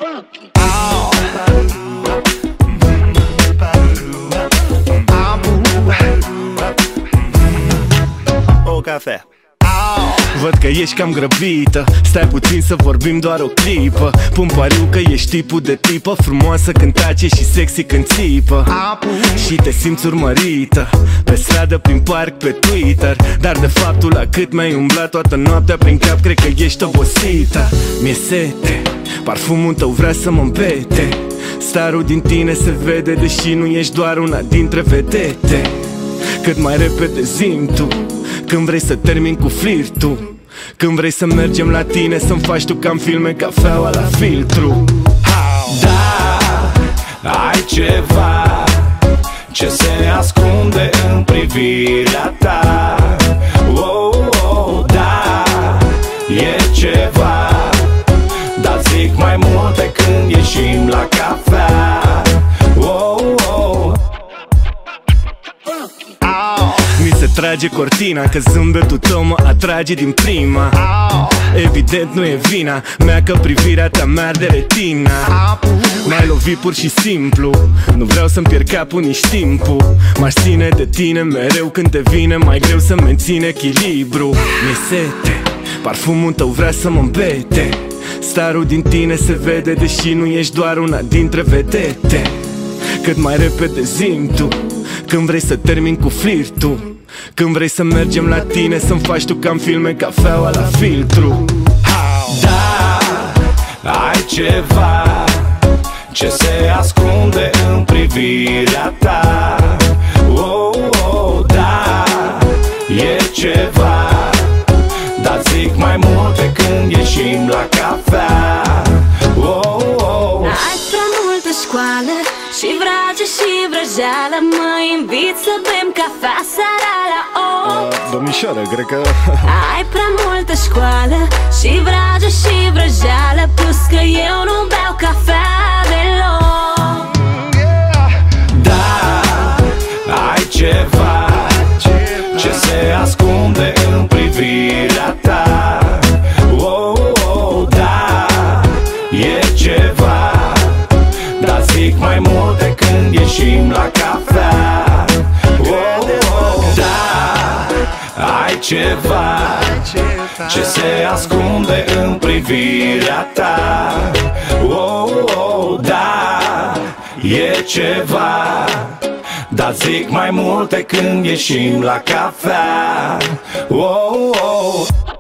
O cafea. Văd că ești cam grăbită, stai puțin să vorbim doar o clipă. Pun pariu că ești tipul de tipă frumoasă când tace și sexy când țipă. Și te simți urmărită pe stradă, prin parc, pe Twitter. Dar de faptul la cât mi-ai umblat toată noaptea prin cap, cred că ești obosită. Mi-e sete, parfumul tău vrea să mă împete. Starul din tine se vede, deși nu ești doar una dintre vedete. Cât mai repede zi-mi tu când vrei să termin cu flirtul, când vrei să mergem la tine, să-mi faci tu ca-n filme cafeaua la filtru. Da, ai ceva ce se ascunde în privirea ta. Oh, oh, da, e ceva, dar zic mai multe când ieșim la cafea. Oh, oh. Mi se trage cortina, că zâmbetul tău mă atrage din prima. Evident nu e vina mea că privirea ta mi-arde retina. M-ai lovit pur și simplu, nu vreau să-mi pierd capul nici timpul. M-aș ține de tine mereu când te vine mai greu să mențin echilibru. Mi-e sete, parfumul tău vrea să mă îmbete. Starul din tine se vede, deși nu ești doar una dintre vedete. Cât mai repede zi-mi tu când vrei să termin cu flirtul, când vrei să mergem la tine, să-mi faci tu ca-n filme cafeaua la filtru. Da, ai ceva ce se ascunde în privirea ta. Oh, oh, da, e ceva, dar zic mai multe când ieșim la cafea. Oh, oh. Ai prea multă școală și vrage și vrăjeală. Mă invit să bem cafea seara la 8. Domnișoară, cred că... Ai prea multă școală și vrage și vrăjeală, plus că eu nu beau cafea deloc. Da, ai ceva ce se ascunde în privirea ta. Oh, oh, da, e ceva, dar zic mai multe când ieșim la cafea. Oh, oh, da, ai ceva ce se ascunde în privirea ta. Oh, oh, da, e ceva, dar zic mai multe când ieșim la cafea. Oh, oh.